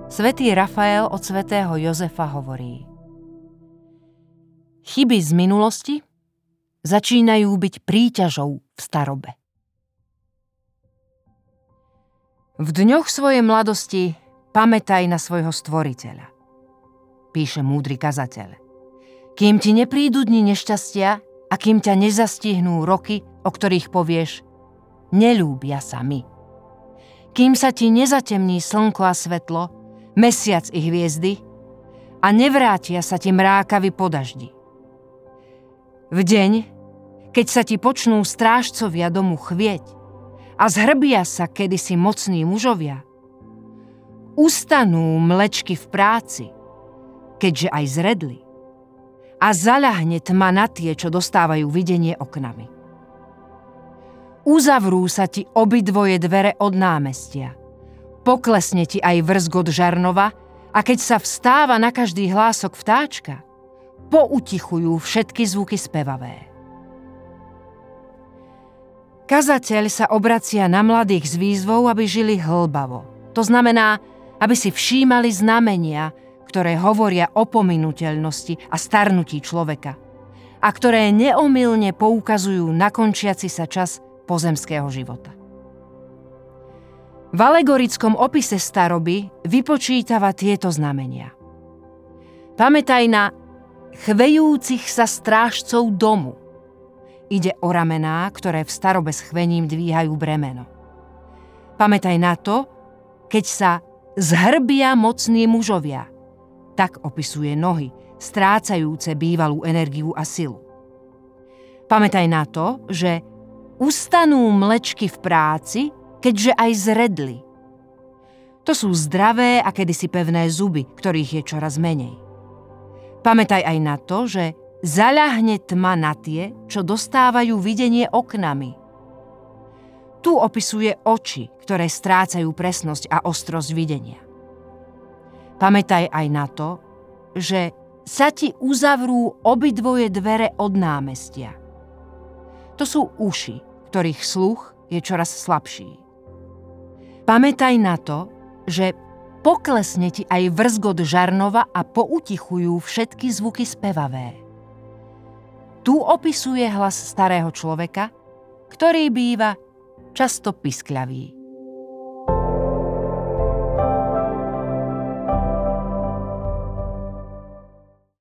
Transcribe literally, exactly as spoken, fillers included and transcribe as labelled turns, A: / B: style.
A: Svätý Rafael od svätého Jozefa hovorí: chyby z minulosti začínajú byť príťažou v starobe. V dňoch svojej mladosti pamätaj na svojho stvoriteľa, píše múdry kazateľ. Kým ti neprídu dni nešťastia a kým ťa nezastihnú roky, o ktorých povieš, neľúbia sa mi. Kým sa ti nezatemní slnko a svetlo, mesiac i hviezdy a nevrátia sa ti mrákavy po daždi. V deň, keď sa ti počnú strážcovia domu chvieť a zhrbia sa kedysi mocní mužovia, ustanú mlečky v práci, keďže aj zredli, a zaľahne tma na tie, čo dostávajú videnie oknami. Uzavrú sa ti obidvoje dvere od námestia, poklesne ti aj vrzgot žarnova a keď sa vstáva na každý hlások vtáčka, poutichujú všetky zvuky spevavé. Kazateľ sa obracia na mladých s výzvou, aby žili hlbavo. To znamená, aby si všímali znamenia, ktoré hovoria o pominuteľnosti a starnutí človeka a ktoré neomylne poukazujú na končiaci sa čas pozemského života. V alegorickom opise staroby vypočítava tieto znamenia. Pamätaj na chvejúcich sa strážcov domu. Ide o ramená, ktoré v starobe s chvením dvíhajú bremeno. Pamätaj na to, keď sa zhrbia mocní mužovia. Tak opisuje nohy, strácajúce bývalú energiu a silu. Pamätaj na to, že ustanú mlečky v práci, keďže aj zredli. To sú zdravé a kedysi pevné zuby, ktorých je čoraz menej. Pamätaj aj na to, že zaľahne tma na tie, čo dostávajú videnie oknami. Tu opisuje oči, ktoré strácajú presnosť a ostrosť videnia. Pamätaj aj na to, že sa ti uzavrú obidvoje dvere od námestia. To sú uši, ktorých sluch je čoraz slabší. Pamätaj na to, že poklesne ti aj vrzgot žarnova a poutichujú všetky zvuky spevavé. Tu opisuje hlas starého človeka, ktorý býva často piskľavý.